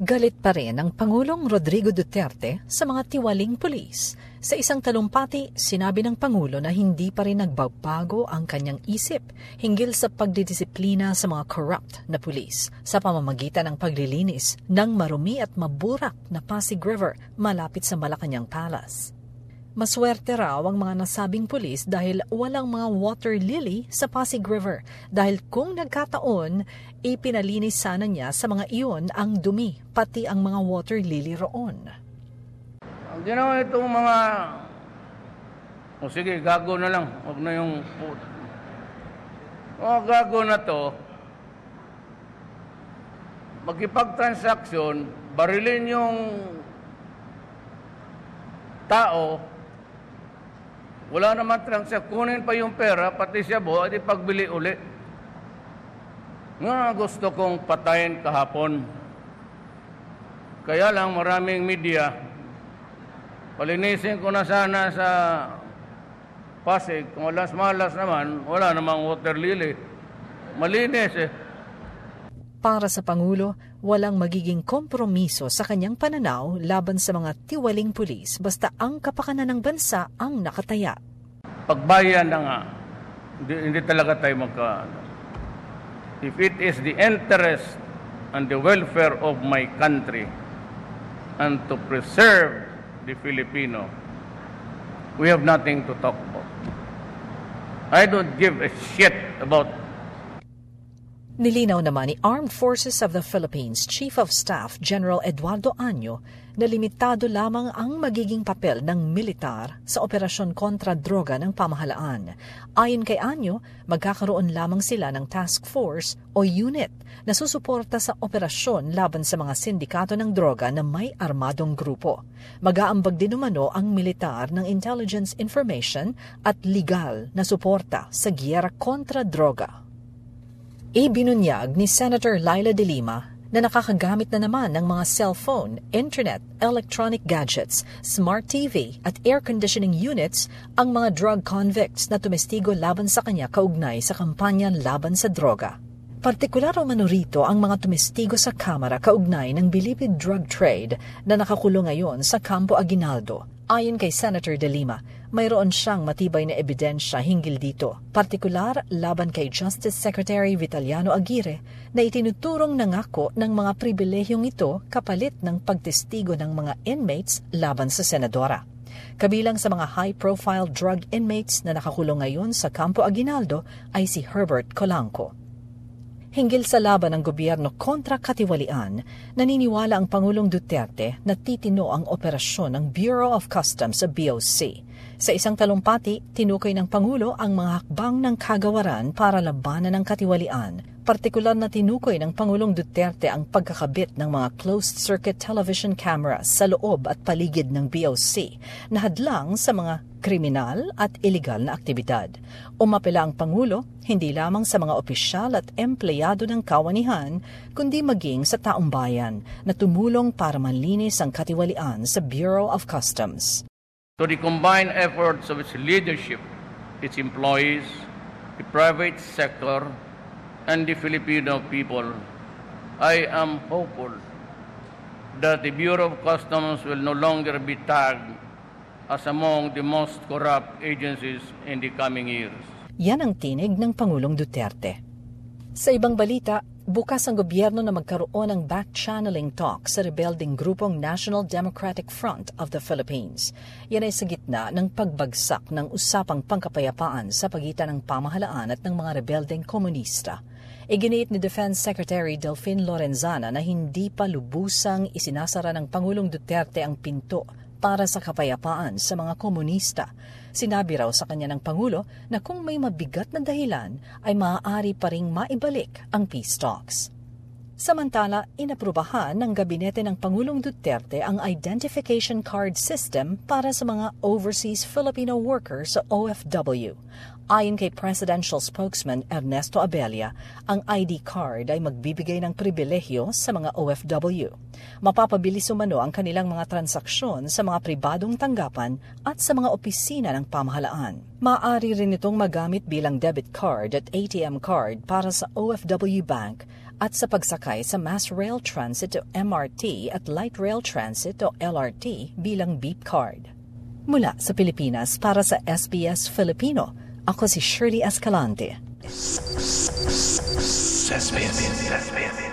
Galit pa rin ang Pangulong Rodrigo Duterte sa mga tiwaling pulis. Sa isang talumpati, sinabi ng Pangulo na hindi pa rin nagbabago ang kanyang isip hinggil sa pagdidisiplina sa mga corrupt na pulis sa pamamagitan ng paglilinis ng marumi at maburak na Pasig River malapit sa Malacanang Palace. Maswerte raw ang mga nasabing pulis dahil walang mga water lily sa Pasig River dahil kung nagkataon, ipinalinis sana niya sa mga iyon ang dumi, pati ang mga water lily roon. Ang ginawa itong mga, sige, gago na lang, huwag na yung mga gago na to, magkipag-transaction, barilin yung tao, wala naman transaction, kunin pa yung pera, pati siya at ipagbili uli. Nga gusto kong patayin kahapon. Kaya lang maraming media, palinisin ko na sana sa Pasig, kung malas naman, wala namang water lily. Malinis eh. Para sa Pangulo, walang magiging kompromiso sa kanyang pananaw laban sa mga tiwaling pulis basta ang kapakanan ng bansa ang nakataya. Pagbayan na nga, hindi talaga tayo If it is the interest and the welfare of my country and to preserve the Filipino, we have nothing to talk about. I don't give a shit about. Nilinaw naman ni Armed Forces of the Philippines Chief of Staff General Eduardo Año na limitado lamang ang magiging papel ng militar sa operasyon kontra droga ng pamahalaan. Ayon kay Año, magkakaroon lamang sila ng task force o unit na susuporta sa operasyon laban sa mga sindikato ng droga na may armadong grupo. Mag-aambag din umano ang militar ng intelligence information at legal na suporta sa giyera kontra droga. Ibinunyag ni Senator Laila de Lima na nakakagamit na naman ng mga cellphone, internet, electronic gadgets, smart TV at air conditioning units ang mga drug convicts na tumestigo laban sa kanya kaugnay sa kampanyan laban sa droga. Partikular umano rito ang mga tumestigo sa Kamara kaugnay ng bilibid drug trade na nakakulong ngayon sa Campo Aguinaldo. Ayon kay Senator de Lima, mayroon siyang matibay na ebidensya hinggil dito, partikular laban kay Justice Secretary Vitaliano Aguirre na itinuturong nangako ng mga pribilehiyong ito kapalit ng pagtestigo ng mga inmates laban sa senadora. Kabilang sa mga high-profile drug inmates na nakakulong ngayon sa Campo Aguinaldo ay si Herbert Colanco. Hinggil sa laban ng gobyerno kontra katiwalian, naniniwala ang Pangulong Duterte na titino ang operasyon ng Bureau of Customs sa BOC. Sa isang talumpati, tinukoy ng Pangulo ang mga hakbang ng kagawaran para labanan ng katiwalian. Partikular na tinukoy ng Pangulong Duterte ang pagkakabit ng mga closed-circuit television cameras sa loob at paligid ng BOC na hadlang sa mga kriminal at iligal na aktibidad. Umapela ang Pangulo hindi lamang sa mga opisyal at empleyado ng kawanihan, kundi maging sa taong bayan na tumulong para manlinis ang katiwalian sa Bureau of Customs. To the combined efforts of its leadership, its employees, the private sector, and the Filipino people, I am hopeful that the Bureau of Customs will no longer be tagged as among the most corrupt agencies in the coming years. Yan ang tinig ng Pangulong Duterte. Sa ibang balita, bukas ang gobyerno na magkaroon ng back-channeling talk sa rebelding grupong National Democratic Front of the Philippines. Yan ay sa gitna ng pagbagsak ng usapang pangkapayapaan sa pagitan ng pamahalaan at ng mga rebelding komunista. Iginiit ni Defense Secretary Delfin Lorenzana na hindi pa lubusang isinasara ng Pangulong Duterte ang pinto para sa kapayapaan sa mga komunista. Sinabi raw sa kanya ng Pangulo na kung may mabigat na dahilan ay maaari pa ring maibalik ang peace talks. Samantala, inaprubahan ng gabinete ng Pangulong Duterte ang identification card system para sa mga overseas Filipino workers sa OFW. Ayon kay Presidential Spokesman Ernesto Abella, ang ID card ay magbibigay ng pribilehyo sa mga OFW. Mapapabilis umano ang kanilang mga transaksyon sa mga pribadong tanggapan at sa mga opisina ng pamahalaan. Maaari rin itong magamit bilang debit card at ATM card para sa OFW Bank at sa pagsakay sa Mass Rail Transit o MRT at Light Rail Transit o LRT bilang beep card. Mula sa Pilipinas para sa SBS Filipino, ako si Shirley Escalante. Sesame.